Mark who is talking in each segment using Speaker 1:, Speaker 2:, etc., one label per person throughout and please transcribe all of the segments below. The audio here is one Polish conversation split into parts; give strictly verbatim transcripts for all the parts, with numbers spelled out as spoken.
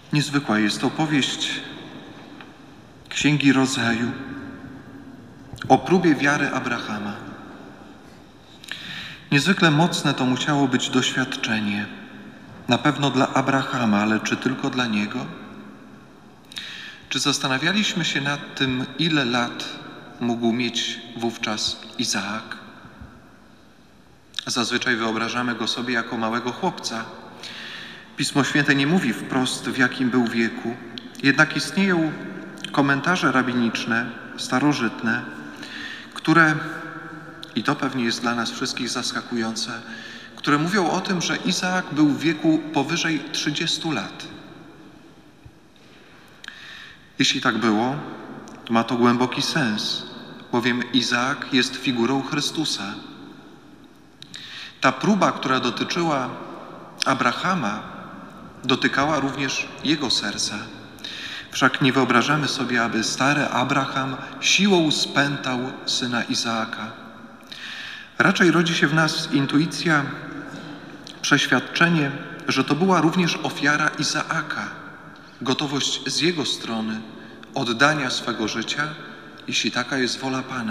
Speaker 1: Niezwykła jest opowieść Księgi Rodzaju o próbie wiary Abrahama. Niezwykle mocne to musiało być doświadczenie. Na pewno dla Abrahama, ale czy tylko dla niego? Czy zastanawialiśmy się nad tym, ile lat mógł mieć wówczas Izaak? Zazwyczaj wyobrażamy go sobie jako małego chłopca. Pismo Święte nie mówi wprost, w jakim był wieku. Jednak istnieją komentarze rabiniczne, starożytne, które, i to pewnie jest dla nas wszystkich zaskakujące, które mówią o tym, że Izaak był w wieku powyżej trzydziestu lat. Jeśli tak było, to ma to głęboki sens, bowiem Izaak jest figurą Chrystusa. Ta próba, która dotyczyła Abrahama, dotykała również jego serca. Wszak nie wyobrażamy sobie, aby stary Abraham siłą spętał syna Izaaka. Raczej rodzi się w nas intuicja, przeświadczenie, że to była również ofiara Izaaka, gotowość z jego strony oddania swego życia, jeśli taka jest wola Pana.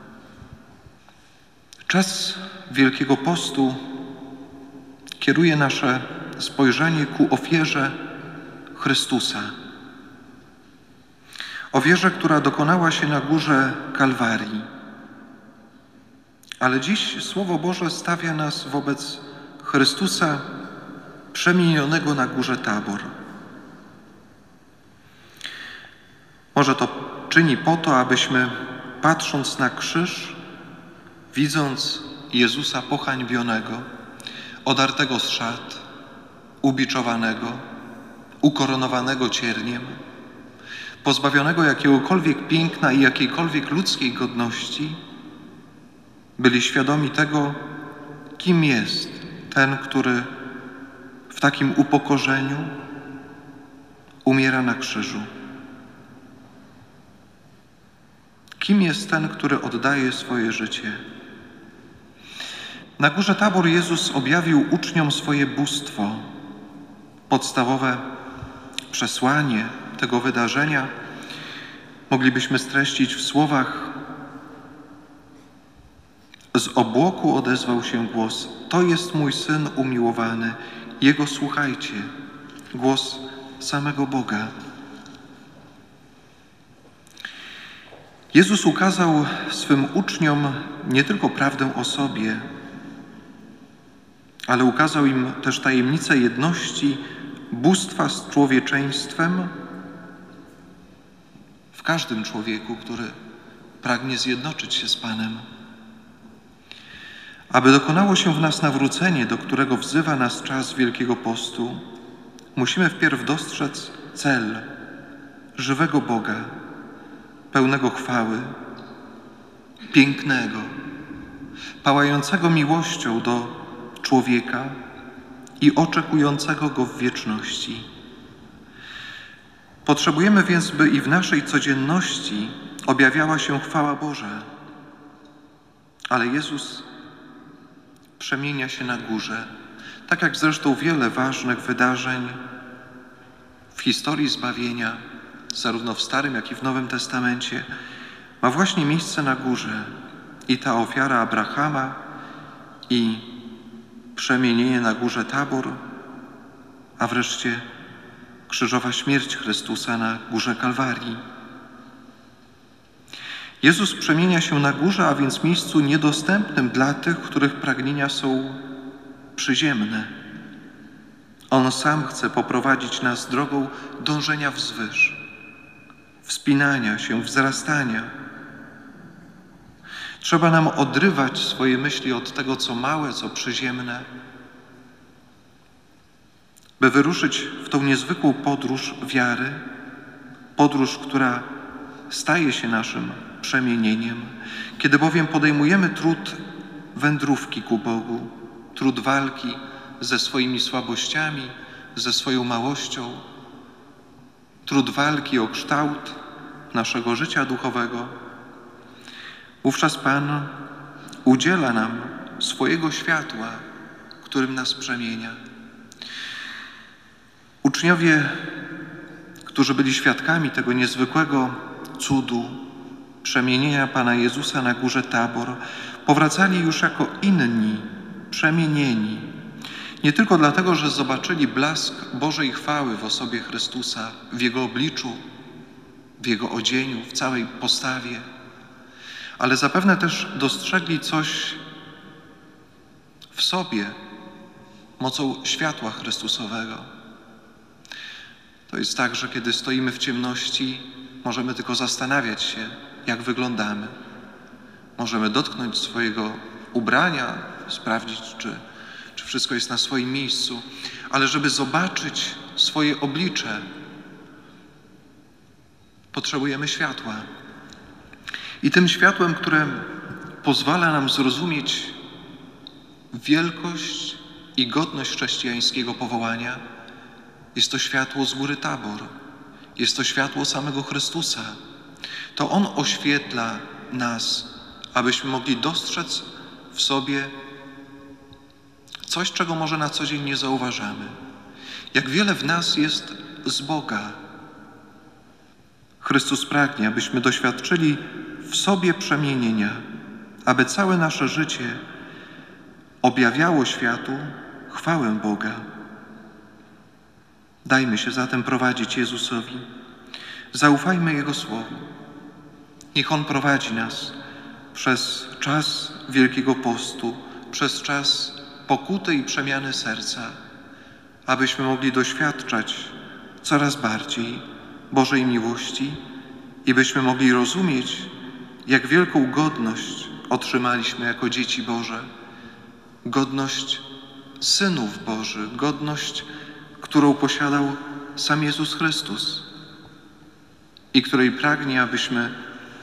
Speaker 1: Czas Wielkiego Postu kieruje nasze spojrzenie ku ofierze Chrystusa. Ofierze, która dokonała się na górze Kalwarii. Ale dziś Słowo Boże stawia nas wobec Chrystusa przemienionego na górze Tabor. Może to czyni po to, abyśmy patrząc na krzyż, widząc Jezusa pohańbionego, odartego z szat, ubiczowanego, ukoronowanego cierniem, pozbawionego jakiegokolwiek piękna i jakiejkolwiek ludzkiej godności, byli świadomi tego, kim jest ten, który w takim upokorzeniu umiera na krzyżu. Kim jest ten, który oddaje swoje życie? Na górze Tabor Jezus objawił uczniom swoje bóstwo. Podstawowe przesłanie tego wydarzenia moglibyśmy streścić w słowach: z obłoku odezwał się głos: to jest mój Syn umiłowany, Jego słuchajcie. Głos samego Boga. Jezus ukazał swym uczniom nie tylko prawdę o sobie, ale ukazał im też tajemnicę jedności bóstwa z człowieczeństwem w każdym człowieku, który pragnie zjednoczyć się z Panem. Aby dokonało się w nas nawrócenie, do którego wzywa nas czas Wielkiego Postu, musimy wpierw dostrzec cel żywego Boga, pełnego chwały, pięknego, pałającego miłością do człowieka i oczekującego go w wieczności. Potrzebujemy więc, by i w naszej codzienności objawiała się chwała Boża. Ale Jezus przemienia się na górze, tak jak zresztą wiele ważnych wydarzeń w historii zbawienia, zarówno w Starym, jak i w Nowym Testamencie, ma właśnie miejsce na górze. I ta ofiara Abrahama, i przemienienie na górze Tabor, a wreszcie krzyżowa śmierć Chrystusa na górze Kalwarii. Jezus przemienia się na górze, a więc miejscu niedostępnym dla tych, których pragnienia są przyziemne. On sam chce poprowadzić nas drogą dążenia wzwyż, wspinania się, wzrastania. Trzeba nam odrywać swoje myśli od tego, co małe, co przyziemne, by wyruszyć w tą niezwykłą podróż wiary, podróż, która staje się naszym przemienieniem, kiedy bowiem podejmujemy trud wędrówki ku Bogu, trud walki ze swoimi słabościami, ze swoją małością, trud walki o kształt naszego życia duchowego. Wówczas Pan udziela nam swojego światła, którym nas przemienia. Uczniowie którzy byli świadkami tego niezwykłego cudu, przemienienia Pana Jezusa na górze Tabor, powracali już jako inni, przemienieni. Nie tylko dlatego, że zobaczyli blask Bożej chwały w osobie Chrystusa, w Jego obliczu, w Jego odzieniu, w całej postawie, ale zapewne też dostrzegli coś w sobie mocą światła Chrystusowego. To jest tak, że kiedy stoimy w ciemności, możemy tylko zastanawiać się, jak wyglądamy. Możemy dotknąć swojego ubrania, sprawdzić, czy, czy wszystko jest na swoim miejscu, ale żeby zobaczyć swoje oblicze, potrzebujemy światła. I tym światłem, które pozwala nam zrozumieć wielkość i godność chrześcijańskiego powołania, jest to światło z góry Tabor. Jest to światło samego Chrystusa. To On oświetla nas, abyśmy mogli dostrzec w sobie coś, czego może na co dzień nie zauważamy. Jak wiele w nas jest z Boga. Chrystus pragnie, abyśmy doświadczyli w sobie przemienienia, aby całe nasze życie objawiało światu chwałę Boga. Dajmy się zatem prowadzić Jezusowi. Zaufajmy Jego Słowu. Niech On prowadzi nas przez czas Wielkiego Postu, przez czas pokuty i przemiany serca, abyśmy mogli doświadczać coraz bardziej Bożej miłości i byśmy mogli rozumieć, jak wielką godność otrzymaliśmy jako dzieci Boże. Godność synów Bożych, godność, którą posiadał sam Jezus Chrystus i której pragnie, abyśmy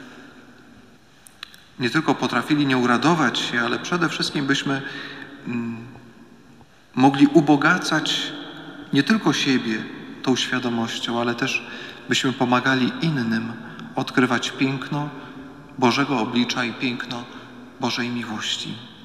Speaker 1: nie tylko potrafili nią radować się, ale przede wszystkim byśmy mm, mogli ubogacać nie tylko siebie tą świadomością, ale też byśmy pomagali innym odkrywać piękno Bożego oblicza i piękno Bożej miłości.